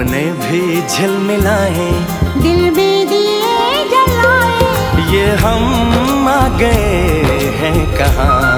सपने भी झिलमिलाए, दिल भी दिए जलाए, ये हम आ गए हैं कहाँ।